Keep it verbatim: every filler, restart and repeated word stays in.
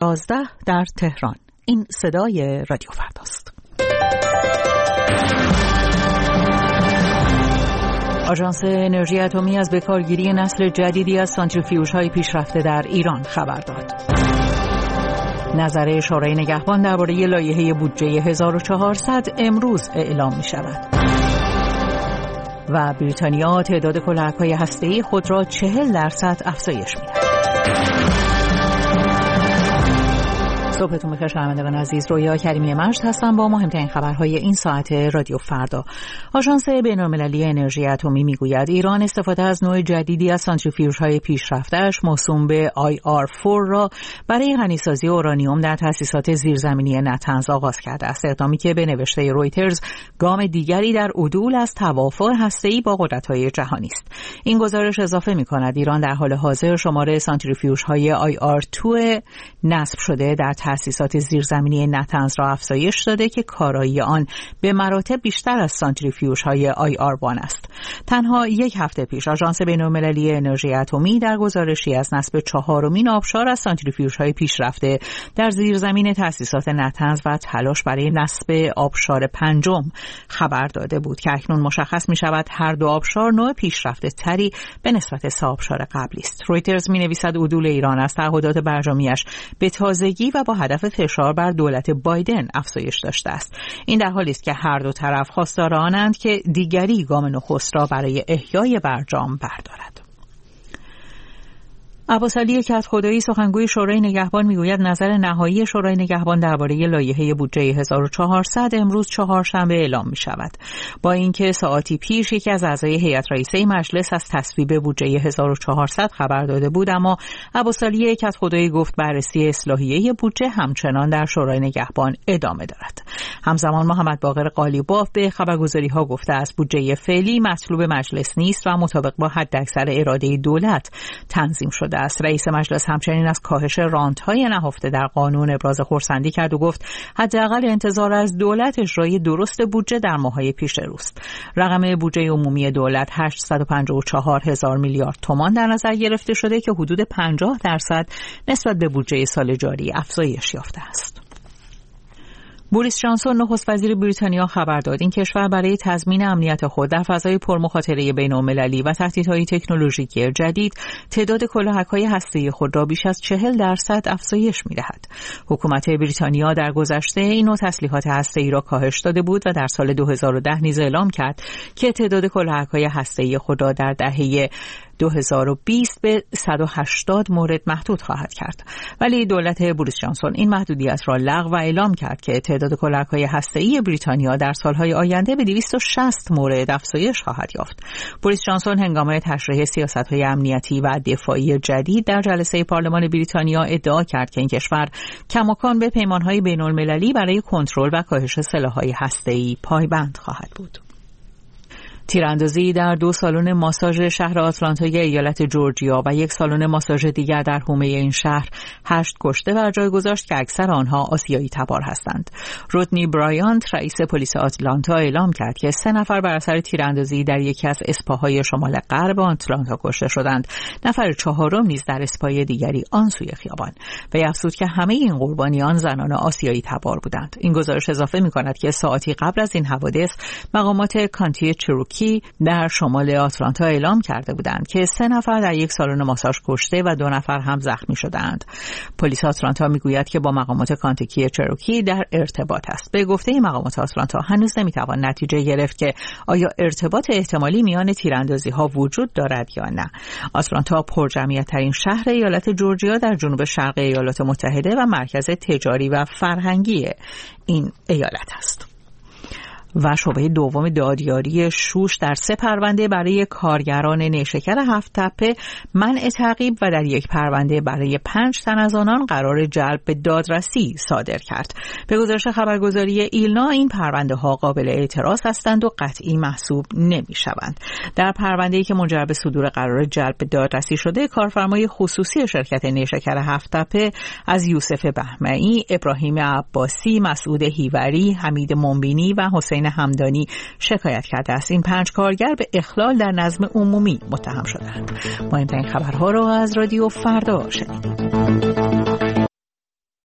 یازده در تهران. این صدای رادیو فرداست. آژانس انرژی اتمی از بکارگیری نسل جدیدی از سانتریفیوژهای پیشرفته در ایران خبر داد. نظر شورای نگهبان درباره لایحه بودجه هزار و چهارصد امروز اعلام می شود. و بریتانیا تعداد کلاهک‌های هسته‌ای خود را چهل درصد افزایش می‌دهد. صبحتون بخیر شنوندگان عزیز، رویا کریمی مجد هستم با مهمترین خبرهای این ساعت رادیو فردا. آژانس بین‌المللی انرژی اتمی میگوید ایران استفاده از نوع جدیدی از سانتریفیوژهای پیشرفته‌اش موسوم به آی آر چهار را برای غنیسازی اورانیوم در تأسیسات زیرزمینی نتنز آغاز کرده است. اقدامی که به نوشته رویترز گام دیگری در عدول از توافق هسته‌ای با قدرت‌های جهانی است. این گزارش اضافه می‌کند ایران در حال حاضر شمار سانتریفیوژهای آی آر دو نصب شده در تأسیسات زیرزمینی نتنز را افزایش داده که کارایی آن به مراتب بیشتر از سانتریفیوژهای آی آر وان است. تنها یک هفته پیش آژانس بین‌المللی انرژی اتمی در گزارشی از نصب چهارمین آبشار از سانتریفیوژهای پیشرفته در زیرزمین تأسیسات نتنز و تلاش برای نصب آبشار پنجم خبر داده بود که اکنون مشخص می شود هر دو آبشار نوع پیشرفته تری به نسبت سه آبشار قبلی است. رویترز می نویسد عدول ایران از تعهدات برجامیش به تازگی و با هدف فشار بر دولت بایدن افزایش داشته است. این در حالی است که هر دو طرف خواستار آنند که دیگری گام نخست را برای احیای برجام بردارد. عباسعلی کدخدایی سخنگوی شورای نگهبان میگوید نظر نهایی شورای نگهبان درباره لایحه بودجه هزار و چهارصد امروز چهارشنبه اعلام می شود. با اینکه ساعتی پیش یکی از اعضای هیئت رئیسه مجلس از تصویب بودجه هزار و چهارصد خبر داده بود، اما عباسعلی کدخدایی گفت بررسی اصلاحیه بودجه همچنان در شورای نگهبان ادامه دارد. همزمان محمد باقر قالیباف به خبرگزاری‌ها گفته است بودجه فعلی مطلوب مجلس نیست و مطابق با حداکثر اراده دولت تنظیم شده است. رئیس مجلس همچنین از کاهش رانت‌های نهفته در قانون ابراز خرسندی کرد و گفت حداقل انتظار از دولت اجرای درست بودجه در ماه‌های پیش روست. رقم بودجه عمومی دولت هشتصد و پنجاه و چهار هزار میلیارد تومان در نظر گرفته شده که حدود پنجاه درصد نسبت به بودجه سال جاری افزایش یافته است. بوریس جانسون نخست وزیر بریتانیا خبر داد این کشور برای تضمین امنیت خود در فضای پرمخاطره بین‌المللی و تهدیدهای تکنولوژیکی جدید تعداد کلاهک‌های هسته‌ای خود را بیش از چهل درصد افزایش می‌دهد. حکومت بریتانیا در گذشته این نوع تسلیحات هسته‌ای را کاهش داده بود و در سال دو هزار و ده نیز اعلام کرد که تعداد کلاهک‌های هسته‌ای خود را در دهه دو هزار و بیست به صد و هشتاد مورد محدود خواهد کرد. ولی دولت بوریس جانسون این محدودیت را لغو و اعلام کرد که تعداد کلاهک‌های هسته‌ای بریتانیا در سالهای آینده به دویست و شصت مورد افزایش خواهد یافت. بوریس جانسون هنگام تشریح سیاست‌های امنیتی و دفاعی جدید در جلسه پارلمان بریتانیا ادعا کرد که این کشور کماکان به پیمان‌های بین‌المللی برای کنترل و کاهش سلاح‌های هسته‌ای پایبند خواهد بود. تیراندازی در دو سالن ماساژ شهر آتلانتای ایالت جورجیا و یک سالن ماساژ دیگر در حومه این شهر هشت کشته بر جای گذاشت که اکثر آنها آسیایی تبار هستند. رودنی برایانت رئیس پلیس آتلانتا اعلام کرد که سه نفر بر اثر تیراندازی در یکی از اسپاهای شمال غرب آتلانتا کشته شدند. نفر چهارم نیز در اسپای دیگری آن سوی خیابان. وی افزود که همه این قربانیان زنان آسیایی تبار بودند. این گزارش اضافه می‌کند که ساعتی قبل از این حوادث مقامات کانتی چروکی در شمال آتلانتا اعلام کرده بودند که سه نفر در یک سالن ماساژ کشته و دو نفر هم زخمی شدند. پلیس آتلانتا میگوید که با مقامات کانتیکی چروکی در ارتباط است. به گفته مقامات آتلانتا هنوز نمیتوان نتیجه گرفت که آیا ارتباط احتمالی میان تیراندازی ها وجود دارد یا نه. آتلانتا پرجمعیت ترین شهر ایالت جورجیا در جنوب شرق ایالات متحده و مرکز تجاری و فرهنگی این ایالت است. و شعبه دوم دادیاری شوش در سه پرونده برای کارگران نیشکر هفت تپه منع تعقیب و در یک پرونده برای پنج تن از آنان قرار جلب به دادرسی صادر کرد. به گزارش خبرگزاری ایلنا این پرونده ها قابل اعتراض هستند و قطعی محسوب نمی شوند. در پرونده‌ای که منجر به صدور قرار جلب به دادرسی شده، کارفرمای خصوصی شرکت نیشکر هفت تپه از یوسف بهمنی، ابراهیم عباسی، مسعود هیوری، حمید منبینی و حسین همدانی شکایت کرده است. این پنج کارگر به اخلال در نظم عمومی متهم شدند. مهمترین خبرها را از رادیو فردا شنیدید.